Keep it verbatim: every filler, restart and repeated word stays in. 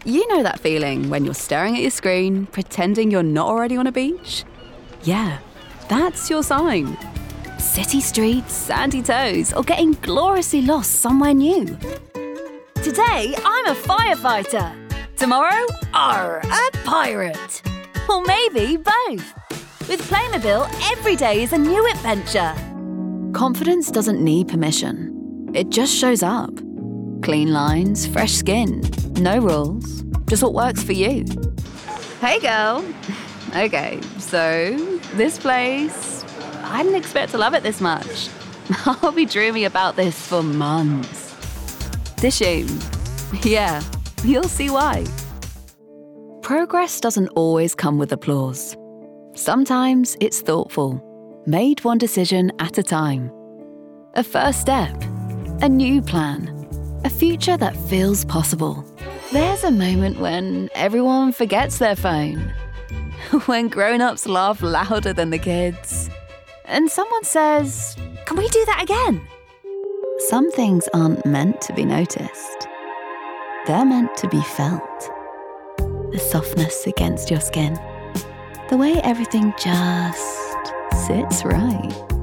You know that feeling when you're staring at your screen, pretending you're not already on a beach? Yeah, that's your sign. City streets, sandy toes, or getting gloriously lost somewhere new. Today, I'm a firefighter. Tomorrow, arr, a pirate. Or maybe both. With Playmobil, every day is a new adventure. Confidence doesn't need permission. It just shows up. Clean lines, fresh skin, no rules, just what works for you. Hey girl. Okay, so this place, I didn't expect to love it this much. I'll be dreaming about this for months. Dishoom. Yeah, you'll see why. Progress doesn't always come with applause. Sometimes it's thoughtful, made one decision at a time. A first step, a new plan, a future that feels possible. There's a moment when everyone forgets their phone, when grown-ups laugh louder than the kids, and someone says, "Can we do that again?" Some things aren't meant to be noticed. They're meant to be felt. The softness against your skin. The way everything just sits right.